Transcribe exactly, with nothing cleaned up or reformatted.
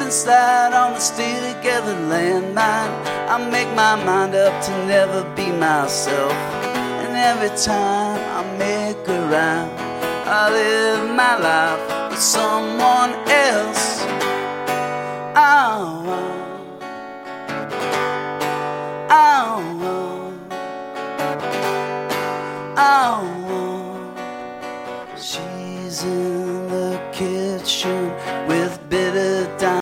and slide on the stay together landmine. I make my mind up to never be myself, and every time I make a rhyme, I live my life with someone else. Oh, oh, oh, oh. She's in the kitchen with bitter